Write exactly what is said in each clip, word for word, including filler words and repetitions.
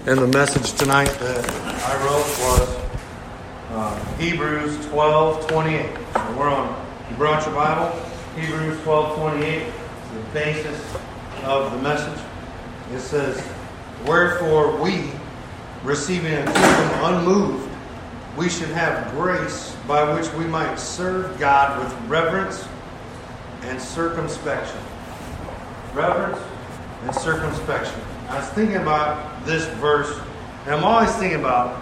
And the message tonight that I wrote was uh, Hebrews twelve twenty-eight. So we're on, you brought your Bible, Hebrews twelve twenty-eight, the basis of the message. It says, wherefore we, receiving a kingdom unmoved, we should have grace by which we might serve God with reverence and circumspection. Reverence and circumspection. I was thinking about this verse, and I'm always thinking about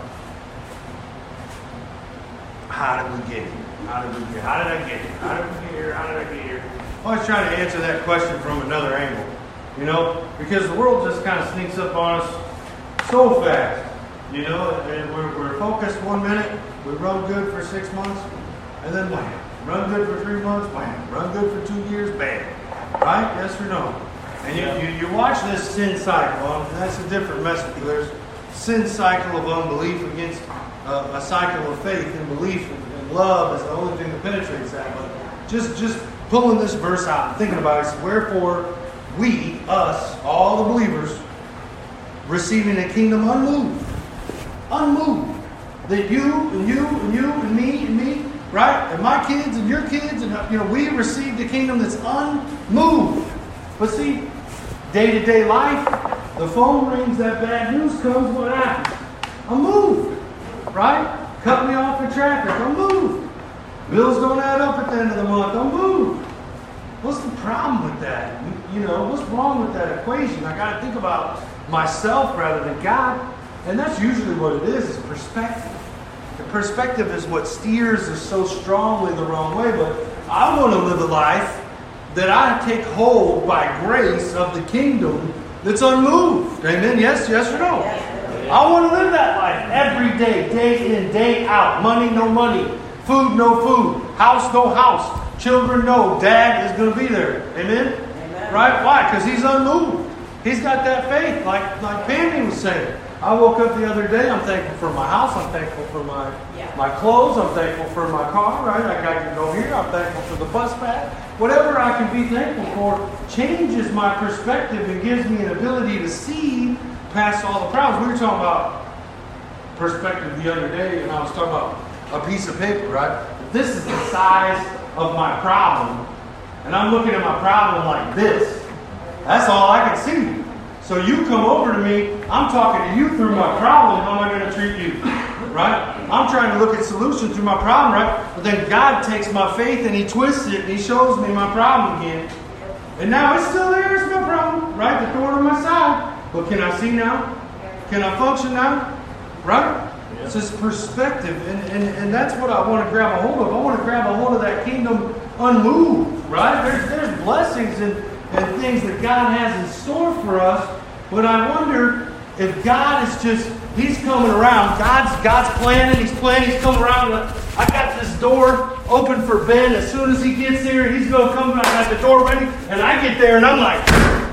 how did we get here? How did we get? How did I get here? How did we get here? How did I get here? I'm always trying to answer that question from another angle, you know, because the world just kind of sneaks up on us so fast, you know, and we're, we're focused one minute, we run good for six months, and then wham, run good for three months, wham, run good for two years, bam, right? Yes or no? And you, you, you watch this sin cycle, and that's a different message. There's sin cycle of unbelief against uh, a cycle of faith and belief, and, and love is the only thing that penetrates that. But just, just pulling this verse out and thinking about it, it's wherefore we, us, all the believers, receiving a kingdom unmoved. Unmoved. That you and you and you and me and me, right? And my kids and your kids, and you know, we received a kingdom that's unmoved. But see, day-to-day life, the phone rings, that bad news comes, what happens? I'm moved, right? Cut me off in traffic, I'm moved. Bills don't add up at the end of the month, I'm moved. What's the problem with that? You know, what's wrong with that equation? I got to think about myself rather than God. And that's usually what it is, is perspective. The perspective is what steers us so strongly the wrong way. But I want to live a life that I take hold by grace of the kingdom that's unmoved. Amen? Yes, yes or no? Yes. I want to live that life every day, day in, day out. Money, no money. Food, no food. House, no house. Children, no. Dad is going to be there. Amen? Amen. Right? Why? Because he's unmoved. He's got that faith, like, like Pammy was saying. I woke up the other day, I'm thankful for my house, I'm thankful for my yeah. my clothes, I'm thankful for my car, right? I got to go here, I'm thankful for the bus pass. Whatever I can be thankful for changes my perspective and gives me an ability to see past all the problems. We were talking about perspective the other day, and I was talking about a piece of paper, right? If this is the size of my problem, and I'm looking at my problem like this, that's all I can see. So you come over to me, I'm talking to you through my problem, how am I going to treat you? Right? I'm trying to look at solutions through my problem, right? But then God takes my faith and He twists it and He shows me my problem again. And now it's still there, it's my problem, right? The thorn on my side. But can I see now? Can I function now? Right? Yeah. It's this perspective, and, and, and that's what I want to grab a hold of. I want to grab a hold of that kingdom unmoved, right? There's, there's blessings and and things that God has in store for us. But I wonder if God is just, He's coming around. God's God's planning, He's planning, He's coming around. I got this door open for Ben. As soon as he gets here, he's going to come. I got the door ready. And I get there and I'm like,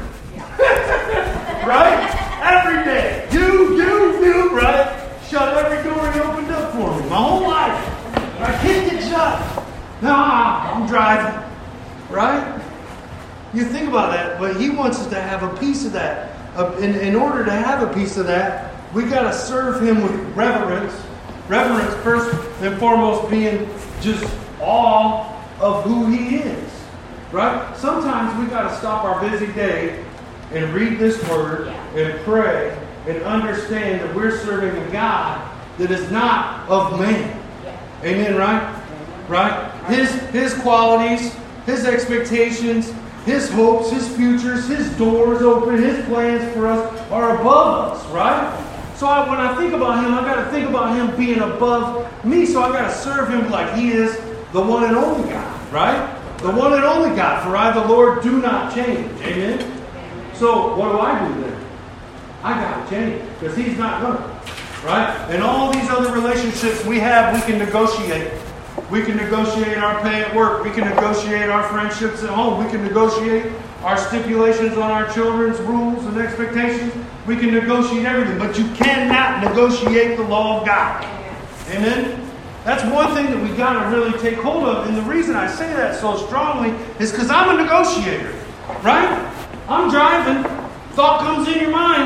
right? Every day. You, you, you, right? Shut every door He opened up for me. My whole life. I can't get shut. Nah, I'm driving. Right? You think about that, but He wants us to have a piece of that. Uh, in, in order to have a piece of that, we got to serve Him with reverence. Reverence, first and foremost, being just awe of who He is. Right? Sometimes we got to stop our busy day and read this Word and pray and understand that we're serving a God that is not of man. Amen, right? Right? His, his qualities, His expectations, His hopes, His futures, His doors open, His plans for us are above us, right? So I, when I think about Him, I got to think about Him being above me. So I got to serve Him like He is the one and only God, right? The one and only God. For I, the Lord, do not change. Amen? So what do I do then? I got to change because He's not going to, right? And all these other relationships we have, we can negotiate. We can negotiate our pay at work. We can negotiate our friendships at home. We can negotiate our stipulations on our children's rules and expectations. We can negotiate everything. But you cannot negotiate the law of God. Amen? That's one thing that we got to really take hold of. And the reason I say that so strongly is because I'm a negotiator. Right? I'm driving. Thought comes in your mind.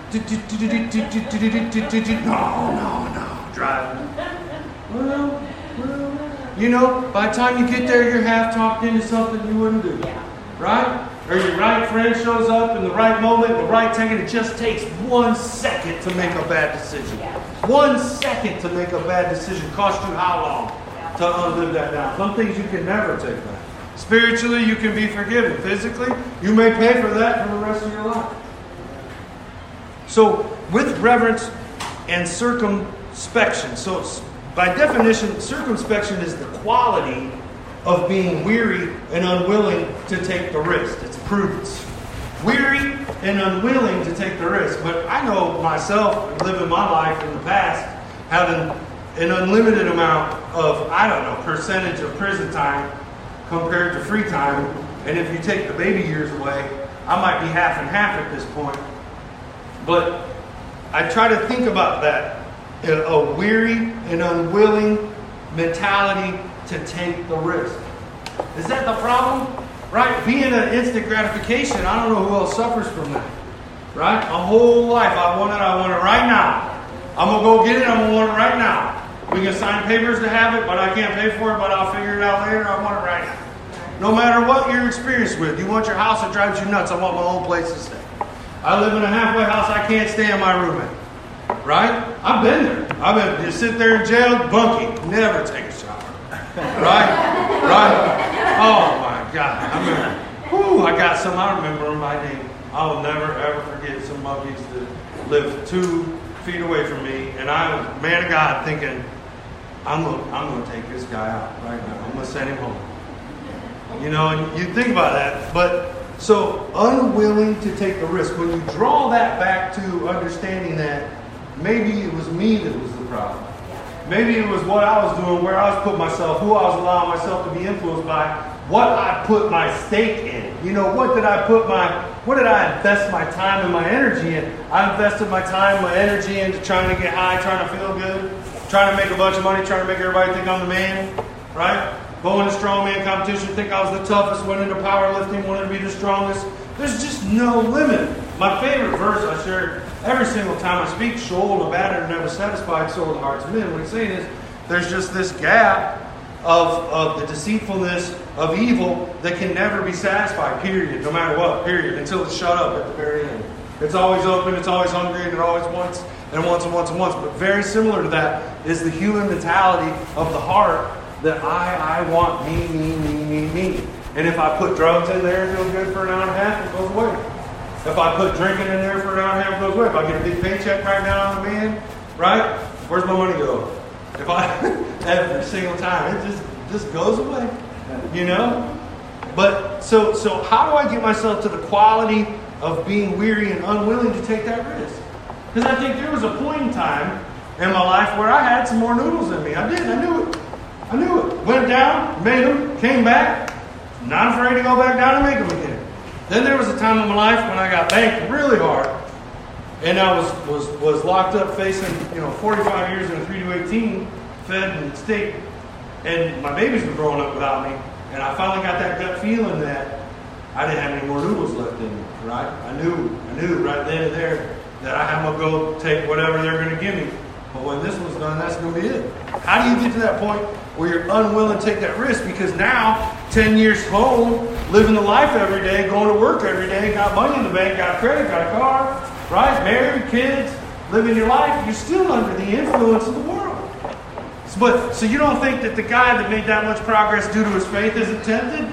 No, no, no, driving. Well, well, you know, by the time you get there, you're half talked into something you wouldn't do. Right? Or your right friend shows up in the right moment, the right time, and it just takes one second to make a bad decision. One second to make a bad decision costs you how long to unlive that down? Some things you can never take back. Spiritually, you can be forgiven. Physically, you may pay for that for the rest of your life. So, with reverence and circumspection. So, by definition, circumspection is the quality of being weary and unwilling to take the risk. It's prudence. Weary and unwilling to take the risk. But I know myself, living my life in the past, having an unlimited amount of, I don't know, percentage of prison time compared to free time. And if you take the baby years away, I might be half and half at this point. But I try to think about that. A weary and unwilling mentality to take the risk. Is that the problem? Right? Being an instant gratification, I don't know who else suffers from that. Right? A whole life, I want it, I want it right now. I'm going to go get it, I'm going to want it right now. We can sign papers to have it, but I can't pay for it, but I'll figure it out later. I want it right now. No matter what you're experienced with. You want your house that drives you nuts, I want my own place to stay. I live in a halfway house, I can't stay in my roommate. Right? I've been there. I've been, you sit there in jail, bunky, never take a shower. Right? Right? Oh my God. I remember, whew, I got some, I remember them by name. I'll never ever forget some monkeys that lived two feet away from me. And I was, man of God, thinking, I'm going I'm going to take this guy out right now. I'm going to send him home. You know, and you think about that. But so unwilling to take the risk. When you draw that back to understanding that maybe it was me that was the problem. Maybe it was what I was doing, where I was putting myself, who I was allowing myself to be influenced by, what I put my stake in. You know, what did I put my, what did I invest my time and my energy in? I invested my time, my energy into trying to get high, trying to feel good, trying to make a bunch of money, trying to make everybody think I'm the man, right? Going to strongman competition, think I was the toughest, went into powerlifting, wanted to be the strongest. There's just no limit. My favorite verse I share every single time I speak, shoal, the battered, never satisfied, so are the hearts of men. What he's saying is, there's just this gap of, of the deceitfulness of evil that can never be satisfied, period, no matter what, period, until it's shut up at the very end. It's always open, it's always hungry, and it always wants, and wants, and wants, and wants. But very similar to that is the human mentality of the heart that I, I want me, me, me, me, me. And if I put drugs in there and feel good for an hour and a half, it goes away. If I put drinking in there for an hour and a half, it goes away. If I get a big paycheck right now on the man, right? Where's my money go? If I, every single time, it just, just goes away, you know? But, so, so how do I get myself to the quality of being weary and unwilling to take that risk? Because I think there was a point in time in my life where I had some more noodles in me. I did, I knew it. I knew it. Went down, made them, came back, not afraid to go back down and make them again. Then there was a time in my life when I got banked really hard, and I was was, was locked up facing, you know, forty-five years in a three to eighteen, fed and state, and my babies were growing up without me, and I finally got that gut feeling that I didn't have any more noodles left in me, right? I knew, I knew right then and there that I had to go take whatever they're going to give me. But when this was done, that's going to be it. How do you get to that point where you're unwilling to take that risk? Because now, ten years home, living the life every day, going to work every day, got money in the bank, got credit, got a car, right? Married, kids, living your life, you're still under the influence of the world. So, but, so you don't think that the guy that made that much progress due to his faith isn't tempted?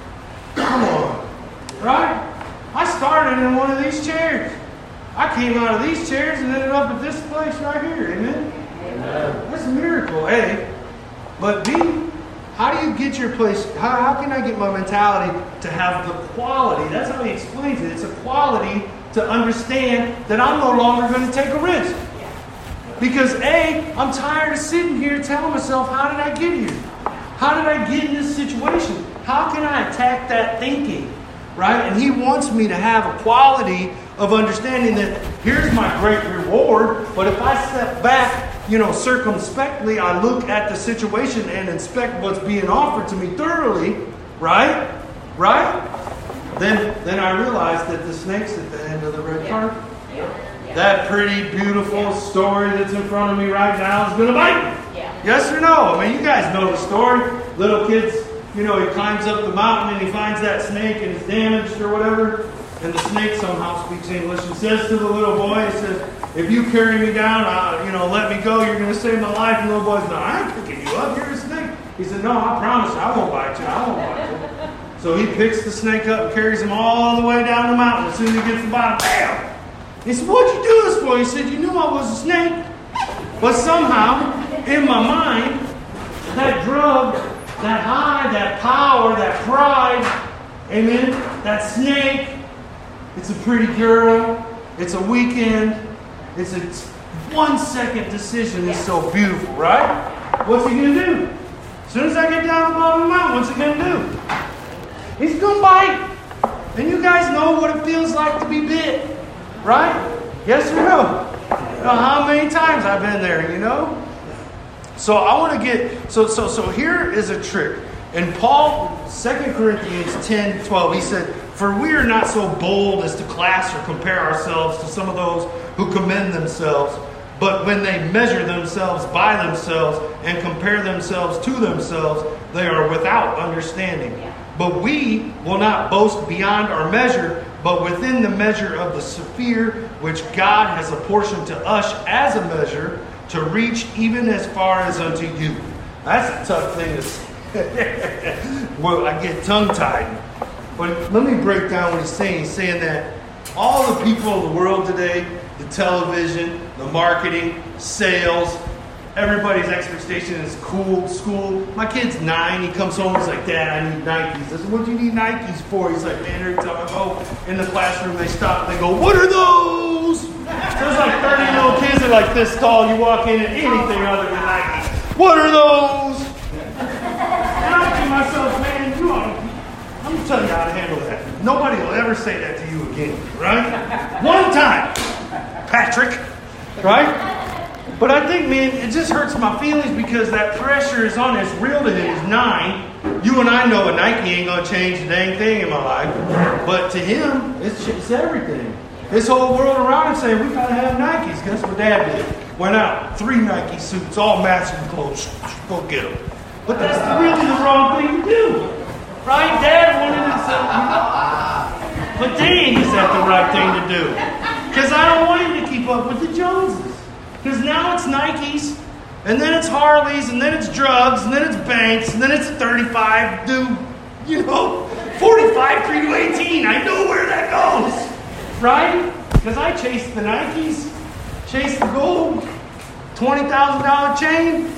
Come on, right? I started in one of these chairs. I came out of these chairs and ended up at this place right here. Amen? Amen. That's a miracle, A. But B, how do you get your place? How, how can I get my mentality to have the quality? That's how he explains it. It's a quality to understand that I'm no longer going to take a risk. Because A, I'm tired of sitting here telling myself, how did I get here? How did I get in this situation? How can I attack that thinking? Right? And he wants me to have a quality of understanding that here's my great reward, but if I step back, you know, circumspectly, I look at the situation and inspect what's being offered to me thoroughly, right? Right? Then then I realize that the snake's at the end of the red carpet. Yeah. Yeah. Yeah. that pretty, beautiful Yeah. story that's in front of me right now is going to bite me. Yeah. Yes or no? I mean, you guys know the story. Little kids, you know, he climbs up the mountain and he finds that snake and it's damaged or whatever. And the snake somehow speaks English and says to the little boy, he says, if you carry me down, uh, you know, let me go, you're going to save my life. And the little boy says, no, I ain't picking you up, you're a snake. He said, no, I promise you, I won't bite you, I won't bite you. So he picks the snake up and carries him all the way down the mountain. As soon as he gets to the bottom, bam! He said, what'd you do this for? He said, you knew I was a snake. But somehow, in my mind, that drug, that high, that power, that pride, amen, that snake, it's a pretty girl, it's a weekend, it's a one second decision. It's so beautiful, right? What's he going to do? As soon as I get down the bottom of the mountain, what's he going to do? He's going to bite. And you guys know what it feels like to be bit, right? Yes or no? You know how many times I've been there, you know? So I want to get, so so so here is a trick. And Paul, Second Corinthians ten twelve, he said, for we are not so bold as to class or compare ourselves to some of those who commend themselves, but when they measure themselves by themselves and compare themselves to themselves, they are without understanding. Yeah. But we will not boast beyond our measure, but within the measure of the sphere which God has apportioned to us as a measure, to reach even as far as unto you. That's a tough thing to say. Well, I get tongue-tied. But let me break down what he's saying. He's saying that all the people in the world today, the television, the marketing, sales, everybody's expectation is cool, school. My kid's nine. He comes home. He's like, Dad, I need Nikes. I said, what do you need Nikes for? He's like, man, every time I go in the classroom, they stop and they go, what are those? So there's like thirty little kids that are like this tall. You walk in and anything other than Nikes. What are those? And I think to myself, man, you ought to, I'm going to tell you how to handle that. Nobody will ever say that to you again, right? One time, Patrick, right? But I think, man, it just hurts my feelings because that pressure is on. It's real to him. He's nine. You and I know a Nike ain't going to change a dang thing in my life. But to him, it's, it's everything. This whole world around him saying, we got to have Nikes. Guess what Dad did? Went out, three Nike suits, all matching clothes. Go get them. But that's really the wrong thing to do. Right? Dad wanted to say, but dang, is that the right thing to do? Because I don't want him to keep up with the Joneses. Because now it's Nikes, and then it's Harleys, and then it's drugs, and then it's banks, and then it's thirty-five, do, you know, forty-five, three to eighteen. I know where that goes. Right? Because I chase the Nikes, chase the gold, twenty thousand dollars chain.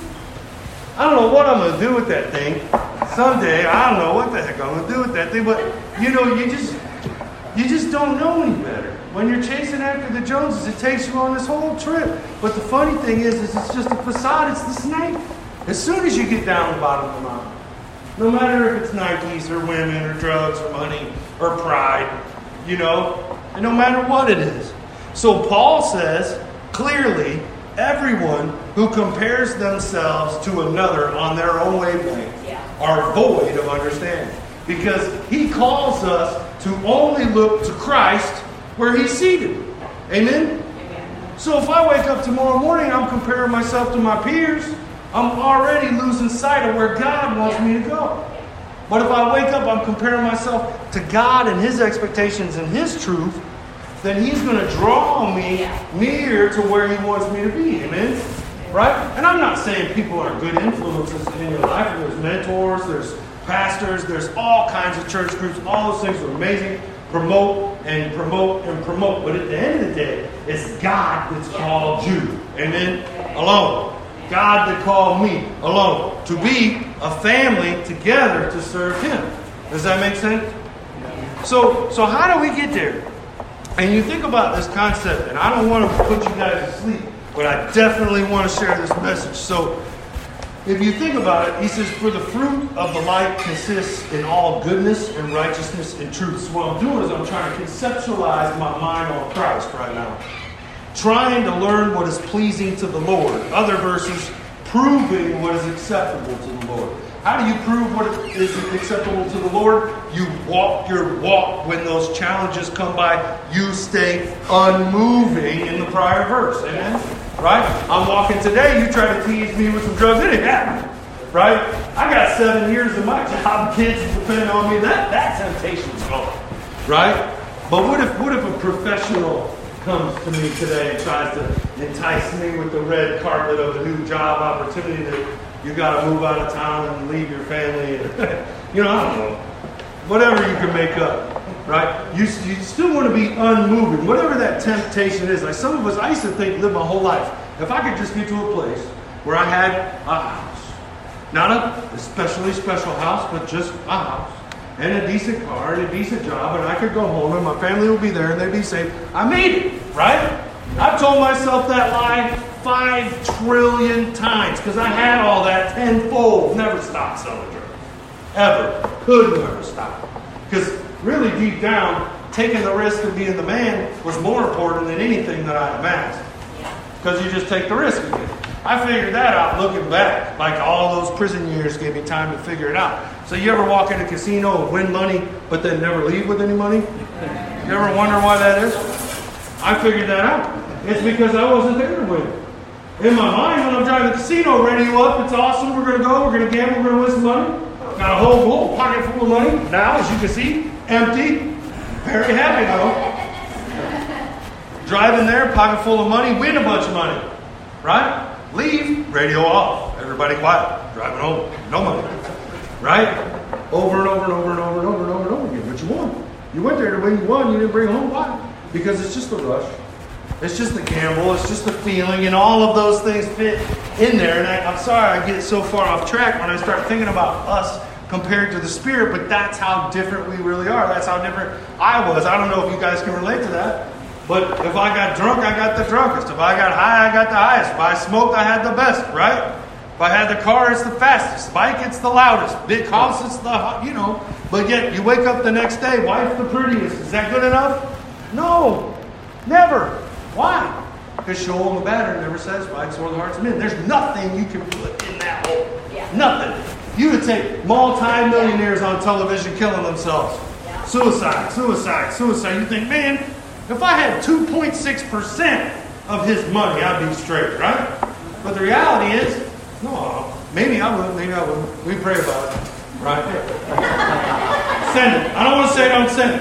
I don't know what I'm going to do with that thing. Someday, I don't know what the heck I'm going to do with that thing. But, you know, you just, you just don't know any better. When you're chasing after the Joneses, it takes you on this whole trip. But the funny thing is, is it's just a facade. It's the snake. As soon as you get down the bottom of the mountain, no matter if it's Nikes or women or drugs or money or pride, you know, and no matter what it is. So Paul says, clearly, everyone who compares themselves to another on their own wavelength Yeah. are void of understanding. Because he calls us to only look to Christ where he's seated. Amen? Amen. So if I wake up tomorrow morning, I'm comparing myself to my peers, I'm already losing sight of where God wants Yeah. me to go. But if I wake up, I'm comparing myself to God and his expectations and his truth, then he's going to draw me Yeah. near to where he wants me to be. Amen? Right? And I'm not saying people aren't good influences in your life. There's mentors, there's pastors, there's all kinds of church groups. All those things are amazing. Promote and promote and promote. But at the end of the day, it's God that's Yeah. called you. Amen? Alone. God that called me alone. To be a family together to serve him. Does that make sense? So, so how do we get there? And you think about this concept, and I don't want to put you guys to sleep, but I definitely want to share this message. So, if you think about it, he says, for the fruit of the light consists in all goodness and righteousness and truth. So what I'm doing is I'm trying to conceptualize my mind on Christ right now. Trying to learn what is pleasing to the Lord. Other verses, proving what is acceptable to the Lord. How do you prove what is acceptable to the Lord? You walk your walk when those challenges come by. You stay unmoving in the prior verse. Amen? Right? I'm walking today. You try to tease me with some drugs. It ain't happening. Right? I got seven years of my job. Kids depending on me. That, that temptation's gone. Right? But what if, what if a professional comes to me today and tries to entice me with the red carpet of a new job opportunity that you got to move out of town and leave your family. And, you know, I don't know. Whatever you can make up, right? You, you still want to be unmoving. Whatever that temptation is. Like some of us, I used to think, live my whole life. If I could just get to a place where I had a house. Not a especially special house, but just a house. And a decent car and a decent job. And I could go home and my family would be there and they'd be safe. I made it, right? I've told myself that lie five trillion times because I had all that tenfold. Never stopped selling drugs. Ever. Could never stop. Because really deep down, taking the risk of being the man was more important than anything that I amassed. Because you just take the risk again. I figured that out looking back. Like all those prison years gave me time to figure it out. So you ever walk in a casino and win money but then never leave with any money? You ever wonder why that is? I figured that out. It's because I wasn't there to win. In my mind, when I'm driving the casino, ready you up, it's awesome, we're going to go, we're going to gamble, we're going to win some money. Got a whole gold pocket full of money. Now, as you can see, empty. Very happy though. Driving there, pocket full of money, win a bunch of money. Right? Leave, radio off. Everybody quiet. Driving home, no money. Right? Over and over and over and over and over and over and over again. But you won. You went there to win, you won, you didn't bring home. Why? Because it's just a rush. It's just the gamble. It's just the feeling. And all of those things fit in there. And I, I'm sorry I get so far off track when I start thinking about us compared to the Spirit. But that's how different we really are. That's how different I was. I don't know if you guys can relate to that. But if I got drunk, I got the drunkest. If I got high, I got the highest. If I smoked, I had the best. Right? If I had the car, it's the fastest. Bike, it's the loudest. Big house, it's the, you know. But yet, you wake up the next day, wife the prettiest. Is that good enough? No. Never. Why? Because show and the batter never satisfied, so are the hearts of men. There's nothing you can put in that hole. Yeah. Nothing. You would take multi-millionaires on television killing themselves. Yeah. Suicide, suicide, suicide. You think, man, if I had two point six percent of his money, I'd be straight, right? But the reality is, no, maybe I would, maybe I wouldn't. We pray about it, right? Send it. I don't want to say don't send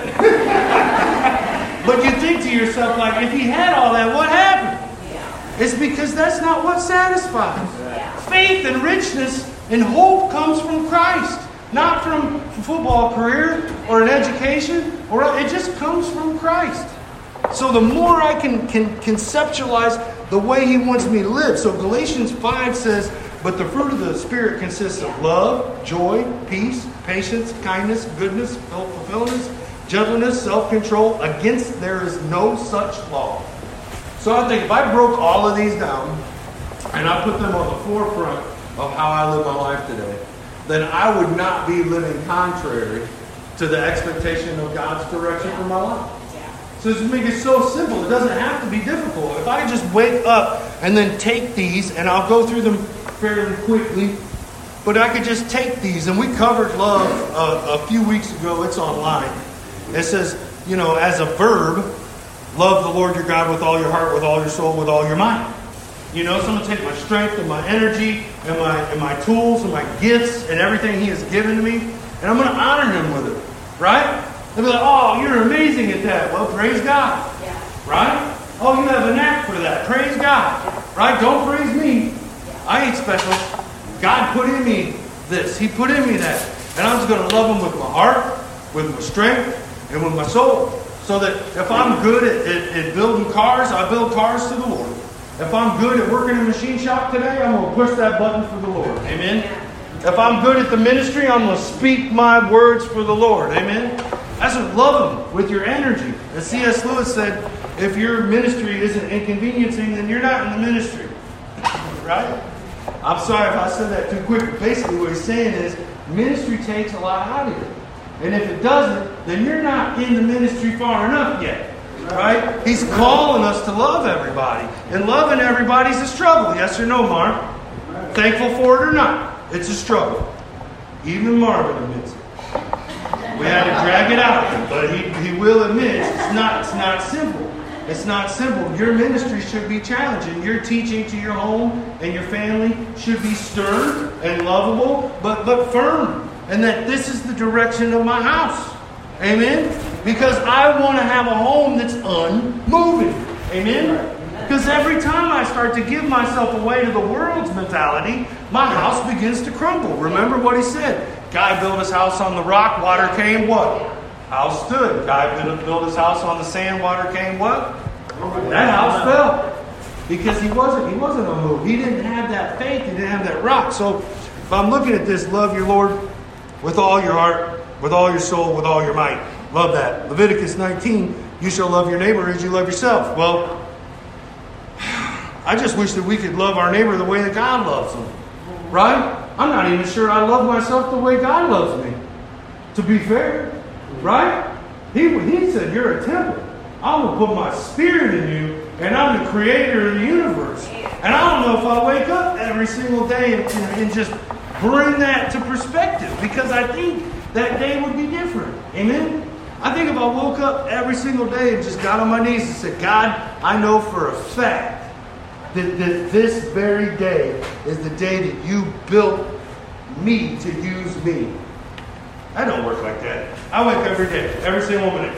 it. But you think to yourself, like, if he had all that, what happened? Yeah. It's because that's not what satisfies. Yeah. Faith and richness and hope comes from Christ. Not from a football career or an education. or It just comes from Christ. So the more I can, can conceptualize the way he wants me to live. So Galatians five says, but the fruit of the Spirit consists of love, joy, peace, patience, kindness, goodness, fulfillment, gentleness, self-control. Against there is no such law. So I think if I broke all of these down and I put them on the forefront of how I live my life today, then I would not be living contrary to the expectation of God's direction for my life. So to make it so simple, it doesn't have to be difficult. If I just wake up and then take these, and I'll go through them fairly quickly, but I could just take these, and we covered love uh, a few weeks ago. It's online. It says, you know, as a verb, love the Lord your God with all your heart, with all your soul, with all your mind. You know, so I'm going to take my strength and my energy and my and my tools and my gifts and everything he has given to me, and I'm going to honor him with it. Right? They'll be like, oh, you're amazing at that. Well, praise God. Yeah. Right? Oh, you have a knack for that. Praise God. Yeah. Right? Don't praise me. Yeah. I ain't special. God put in me this. He put in me that. And I'm just going to love him with my heart, with my strength, and with my soul. So that if I'm good at, at, at building cars, I build cars to the Lord. If I'm good at working in a machine shop today, I'm going to push that button for the Lord. Amen? Yeah. If I'm good at the ministry, I'm going to speak my words for the Lord. Amen? That's what love him with your energy. As C S Lewis said, if your ministry isn't inconveniencing, then you're not in the ministry. Right? I'm sorry if I said that too quick. Basically what he's saying is, ministry takes a lot out of you. And if it doesn't, then you're not in the ministry far enough yet. Right? He's calling us to love everybody. And loving everybody's a struggle. Yes or no, Mark? Thankful for it or not? It's a struggle. Even Marvin admits it. We had to drag it out of him, but he, he will admit it's not, it's not simple. It's not simple. Your ministry should be challenging. Your teaching to your home and your family should be stern and lovable, but, but firm. And that this is the direction of my house. Amen? Because I want to have a home that's unmoving. Amen? Because every time I start to give myself away to the world's mentality, my house begins to crumble. Remember what he said. Guy built his house on the rock, water came, what? House stood. Guy built his house on the sand, water came, what? That house fell. Because he wasn't, he wasn't unmoved. He didn't have that faith. He didn't have that rock. So if I'm looking at this, love your Lord with all your heart, with all your soul, with all your might. Love that. Leviticus nineteen, you shall love your neighbor as you love yourself. Well, I just wish that we could love our neighbor the way that God loves them. Right? I'm not even sure I love myself the way God loves me. To be fair. Right? He, he said, you're a temple. I'm going to put my spirit in you, and I'm the creator of the universe. And I don't know if I wake up every single day and, and just bring that to perspective, because I think that day would be different. Amen? I think if I woke up every single day and just got on my knees and said, God, I know for a fact that, that this very day is the day that you built me to use me. I don't work like that. I wake up every day, every single minute.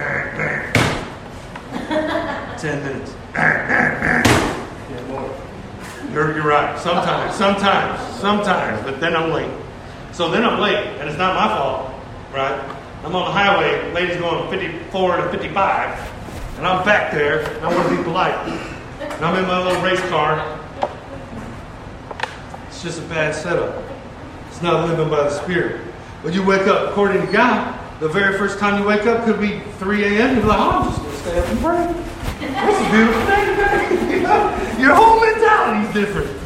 Ten minutes. Yeah, more. You're, you're right. Sometimes, sometimes, sometimes. But then I'm late. So then I'm late, and it's not my fault, right? I'm on the highway, lady's going fifty-four to fifty-five, and I'm back there, and I want to be polite. And I'm in my little race car. It's just a bad setup. It's not living by the Spirit. When you wake up, according to God, the very first time you wake up could be three a.m. You're like, oh, I'm just going to stay up and pray. That's a beautiful thing, man. You know, your whole mentality is different.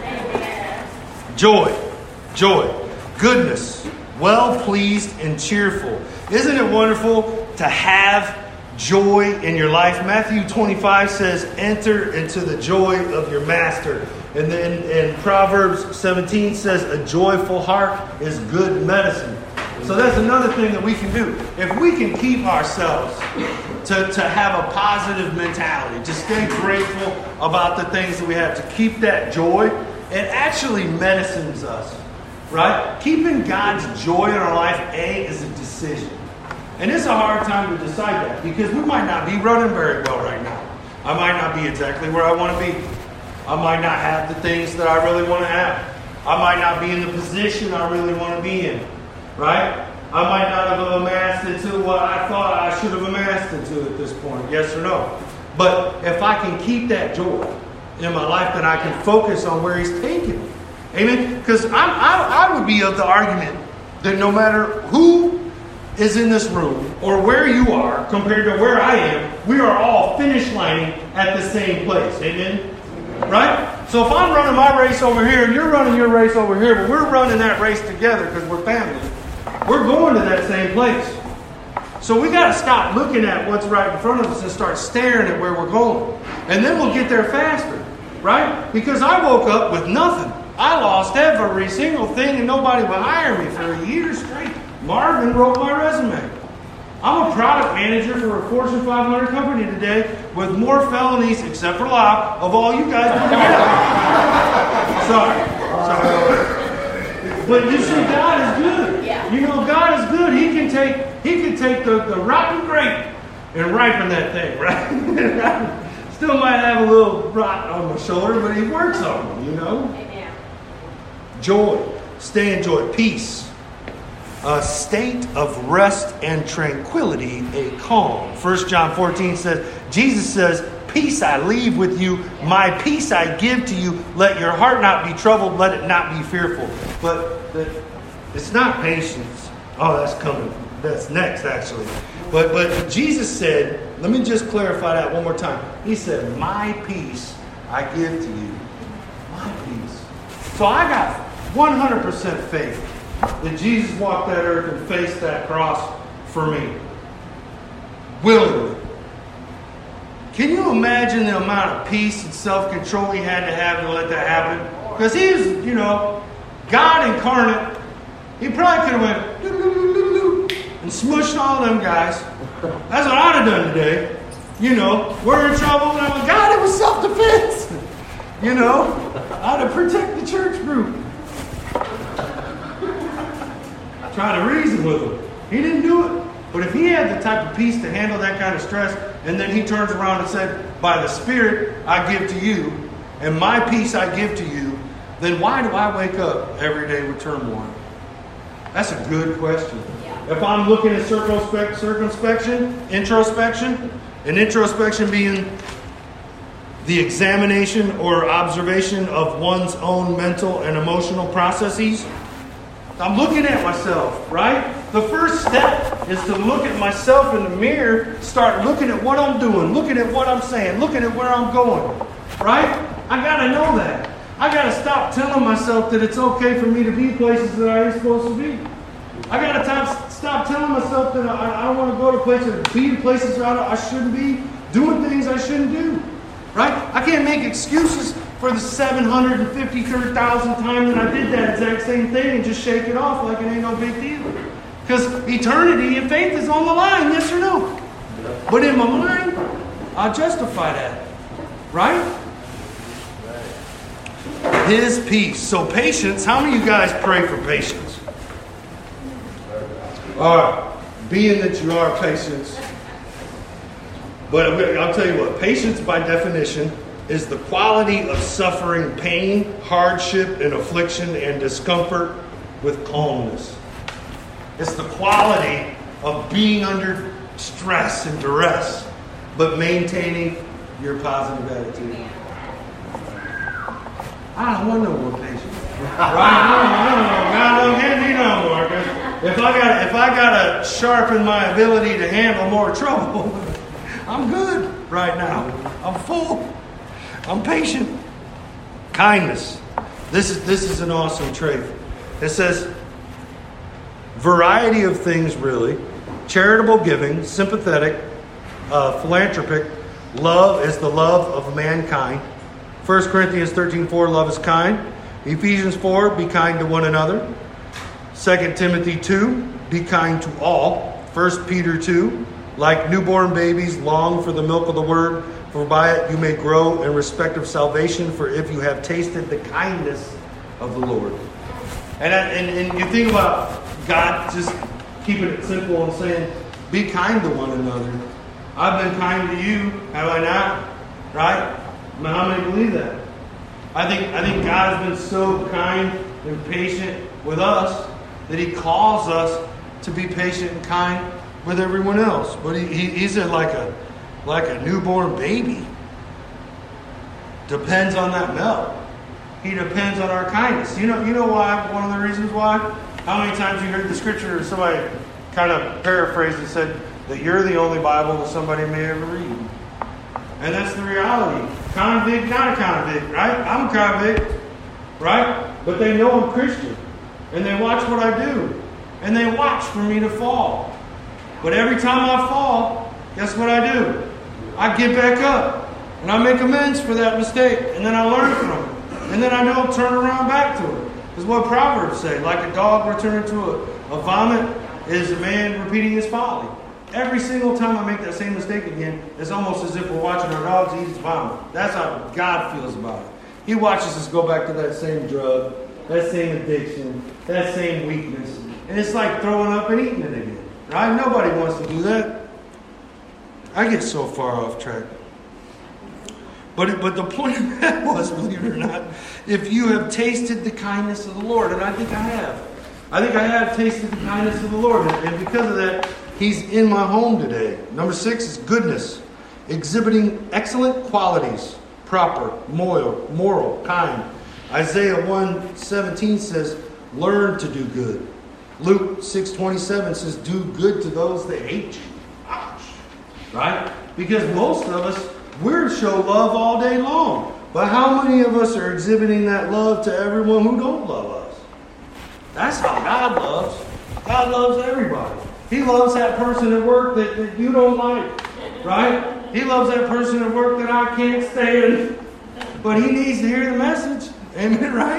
Joy, joy, goodness, well-pleased and cheerful. Isn't it wonderful to have joy in your life? Matthew twenty-five says, enter into the joy of your master. And then in Proverbs seventeen says, a joyful heart is good medicine. So that's another thing that we can do. If we can keep ourselves to, to have a positive mentality, to stay grateful about the things that we have, to keep that joy, it actually medicines us, right? Keeping God's joy in our life, A, is a decision. And it's a hard time to decide that, because we might not be running very well right now. I might not be exactly where I want to be. I might not have the things that I really want to have. I might not be in the position I really want to be in. Right? I might not have amassed into what I thought I should have amassed into at this point. Yes or no? But if I can keep that joy in my life, then I can focus on where He's taking me. Amen? Because I, I would be of the argument that no matter who is in this room or where you are compared to where I am, we are all finish lining at the same place. Amen? Right? So if I'm running my race over here and you're running your race over here, but we're running that race together because we're family, we're going to that same place. So we got to stop looking at what's right in front of us and start staring at where we're going. And then we'll get there faster. Right? Because I woke up with nothing. I lost every single thing and nobody would hire me for a year straight. Marvin wrote my resume. I'm a product manager for a Fortune five hundred company today with more felonies, except for law, of all you guys put together. Sorry. Sorry. But you see, God is good. Yeah. You know, God is good. He can take He can take the, the rotten grape and ripen that thing, right? Still might have a little rot on my shoulder, but He works on them, you know? Amen. Joy. Stay in joy. Peace. A state of rest and tranquility, a calm. First John fourteen says, Jesus says, peace I leave with you, my peace I give to you. Let your heart not be troubled, let it not be fearful. But the, it's not patience. Oh, that's coming. That's next, actually. But but Jesus said, let me just clarify that one more time. He said, my peace I give to you. My peace. So I got one hundred percent faith that Jesus walked that earth and faced that cross for me. Willingly. Can you imagine the amount of peace and self-control He had to have to let that happen? Because He was, you know, God incarnate He probably could have went doo-doo-doo-doo-doo, and smushed all them guys. That's what I'd have done today. You know, we're in trouble, and I'm like, God, it was self-defense. You know, I'd have protected the church group. Try to reason with him. He didn't do it. But if he had the type of peace to handle that kind of stress, and then he turns around and said, by the Spirit I give to you, and my peace I give to you, then why do I wake up every day with turmoil? That's a good question. Yeah. If I'm looking at circumspect, circumspection, introspection, and introspection being the examination or observation of one's own mental and emotional processes, I'm looking at myself, right? The first step is to look at myself in the mirror, start looking at what I'm doing, looking at what I'm saying, looking at where I'm going, right? I got to know that. I got to stop telling myself that it's okay for me to be places that I ain't supposed to be. I got to stop telling myself that I, I don't want to go to places, be in places that I, I shouldn't be, doing things I shouldn't do, right? I can't make excuses for the seven hundred fifty-third thousand time that I did that exact same thing and just shake it off like it ain't no big deal. Because eternity and faith is on the line, yes or no? But in my mind, I'll justify that, right? His peace. So patience, how many of you guys pray for patience? All right, being that you are patient, but I'll tell you what, patience by definition is the quality of suffering pain, hardship, and affliction and discomfort with calmness. It's the quality of being under stress and duress, but maintaining your positive attitude. I don't want no more patience. Right? I don't know. God don't give me no more. If I got, if I got to sharpen my ability to handle more trouble, I'm good right now. I'm full. I'm patient. Kindness. This is this is an awesome trait. It says variety of things, really. Charitable giving, sympathetic, uh, philanthropic. Love is the love of mankind. First Corinthians thirteen four, love is kind. Ephesians four, be kind to one another. Second Timothy two, be kind to all. First Peter two, like newborn babies, long for the milk of the word, for by it you may grow in respect of salvation, for if you have tasted the kindness of the Lord. And, and, and you think about God just keeping it simple and saying, be kind to one another. I've been kind to you, have I not? Right? I mean, how many believe that? I think I think God has been so kind and patient with us that He calls us to be patient and kind with everyone else. But He, he He's like a like a newborn baby. Depends on that milk. He depends on our kindness. You know, you know why? One of the reasons why? How many times you heard the scripture or somebody kind of paraphrased and said that you're the only Bible that somebody may ever read? And that's the reality. Convict, not a convict, right? I'm a convict, right? But they know I'm Christian. And they watch what I do. And they watch for me to fall. But every time I fall, guess what I do? I get back up. And I make amends for that mistake. And then I learn from it. And then I don't turn around back to it. Because what Proverbs say, like a dog returning to a, a vomit is a man repeating his folly. Every single time I make that same mistake again, it's almost as if we're watching our dogs eat his vomit. That's how God feels about it. He watches us go back to that same drug, that same addiction, that same weakness. And it's like throwing up and eating it again. Right? Nobody wants to do that. I get so far off track. But, but the point of that was, believe it or not, if you have tasted the kindness of the Lord, and I think I have. I think I have tasted the kindness of the Lord. And, and because of that, He's in my home today. Number six is goodness. Exhibiting excellent qualities. Proper, moral, moral, kind. Isaiah one seventeen says, learn to do good. Luke six twenty-seven says, do good to those that hate you. Ouch. Right? Because most of us, we're to show love all day long. But how many of us are exhibiting that love to everyone who don't love us? That's how God loves. God loves everybody. He loves that person at work that, that you don't like, right? He loves that person at work that I can't stand, but he needs to hear the message. Amen, right?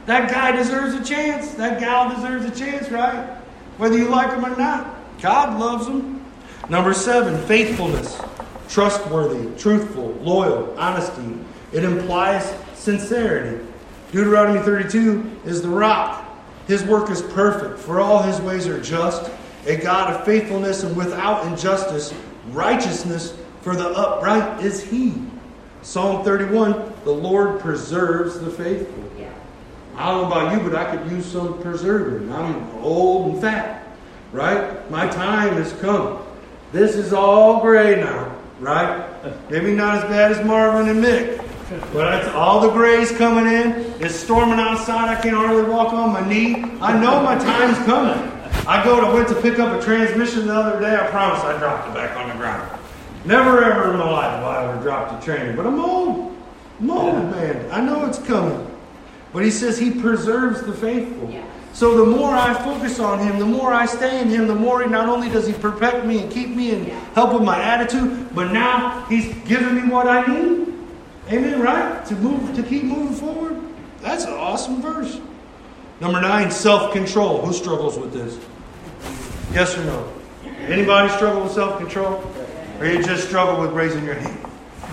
That guy deserves a chance. That gal deserves a chance, right? Whether you like them or not. God loves them. Number seven, faithfulness. Trustworthy, truthful, loyal, honesty. It implies sincerity. Deuteronomy thirty-two is the rock. His work is perfect, for all his ways are just. A God of faithfulness and without injustice. Righteousness for the upright is he. Psalm thirty-one, the Lord preserves the faithful. I don't know about you, but I could use some preserving. I'm old and fat, right? My time has come. This is all gray now, right? Maybe not as bad as Marvin and Mick, but it's all the gray's coming in. It's storming outside. I can't hardly walk on my knee. I know my time's coming. I go to went to pick up a transmission the other day. I promise I dropped it back on the ground. Never ever in my life have I ever dropped a trainer, but I'm old. I'm old, man. I know it's coming. But he says he preserves the faithful. Yeah. So the more I focus on him, the more I stay in him, the more he, not only does he protect me and keep me and yeah. help with my attitude, but now he's giving me what I need. Amen, right? To move, to keep moving forward. That's an awesome verse. Number nine, self-control. Who struggles with this? Yes or no? Anybody struggle with self-control? Or you just struggle with raising your hand?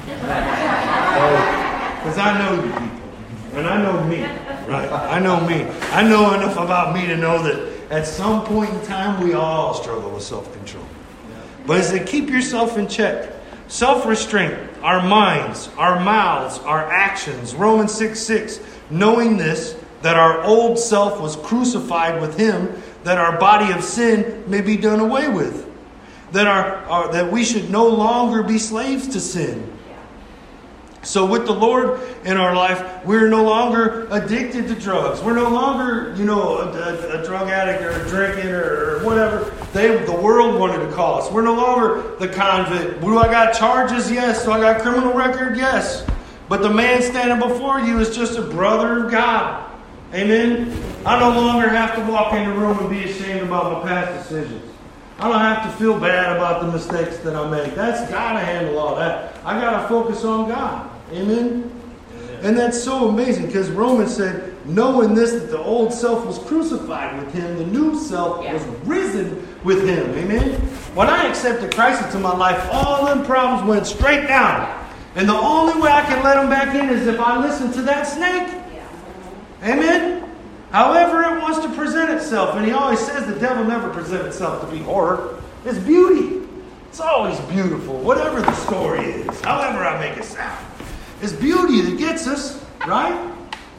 Because I know you people. And I know me, right? I know me. I know enough about me to know that at some point in time, we all struggle with self-control. But it's to keep yourself in check. Self-restraint, our minds, our mouths, our actions. Romans six six, knowing this, that our old self was crucified with him, that our body of sin may be done away with. That, our, our, that we should no longer be slaves to sin. So with the Lord in our life, we're no longer addicted to drugs. We're no longer, you know, a, a, a drug addict or drinking or, or whatever they, the world wanted to call us. We're no longer the convict. Do I got charges? Yes. Do I got criminal record? Yes. But the man standing before you is just a brother of God. Amen? I no longer have to walk in the room and be ashamed about my past decisions. I don't have to feel bad about the mistakes that I make. That's got to handle all that. I got to focus on God. Amen? Amen? And that's so amazing because Romans said, knowing this, that the old self was crucified with him, the new self yeah. was risen with him. Amen? When I accepted Christ into my life, all them problems went straight down. And the only way I can let them back in is if I listen to that snake. Yeah. Amen? However it wants to present itself. And he always says the devil never presents itself to be horror. It's beauty. It's always beautiful. Whatever the story is. However I make it sound. It's beauty that gets us, right?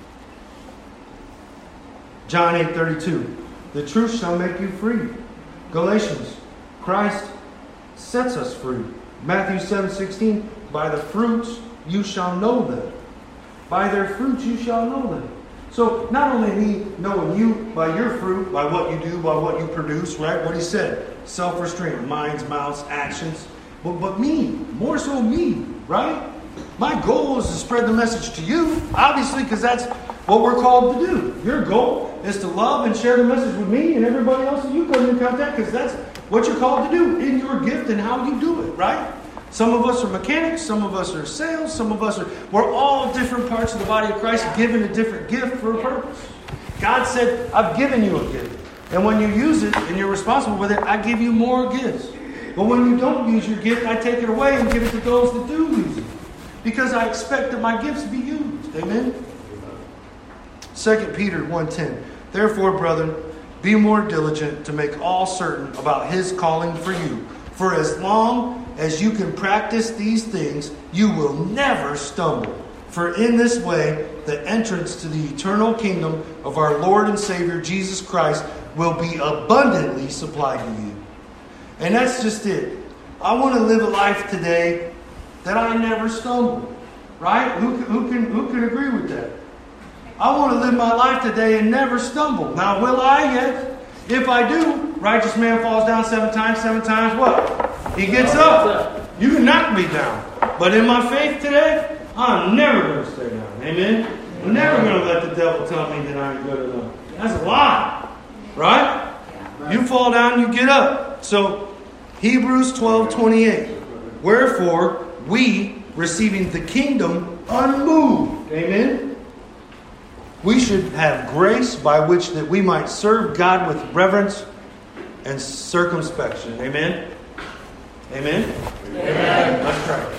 John eight thirty-two. The truth shall make you free. Galatians. Christ sets us free. Matthew seven sixteen. By the fruits you shall know them. By their fruits you shall know them. So not only me knowing you by your fruit, by what you do, by what you produce, right? What he said. Self-restraint, minds, mouths, actions. But, but me, more so me, right? My goal is to spread the message to you, obviously, because that's what we're called to do. Your goal is to love and share the message with me and everybody else that you come in contact, because that's what you're called to do in your gift and how you do it, right? Some of us are mechanics, some of us are sales, some of us are, we're all different parts of the body of Christ given a different gift for a purpose. God said, I've given you a gift. And when you use it and you're responsible with it, I give you more gifts. But when you don't use your gift, I take it away and give it to those that do use it. Because I expect that my gifts be used. Amen? Second Peter one ten. Therefore, brethren, be more diligent to make all certain about his calling for you. For as long as you can practice these things, you will never stumble. For in this way, the entrance to the eternal kingdom of our Lord and Savior Jesus Christ will be abundantly supplied to you. And that's just it. I want to live a life today that I never stumble. Right? Who, who, can, who can agree with that? I want to live my life today and never stumble. Now, will I yet? If I do, righteous man falls down seven times, seven times what? He gets up. You can knock me down. But in my faith today, I'm never going to stay down. Amen? I'm never going to let the devil tell me that I ain't good enough. That's a lie. Right? You fall down, you get up. So, Hebrews twelve twenty-eight. Wherefore, we, receiving the kingdom unmoved. Amen? we should have grace by which that we might serve God with reverence and circumspection. Amen? Amen? Amen. Let's pray.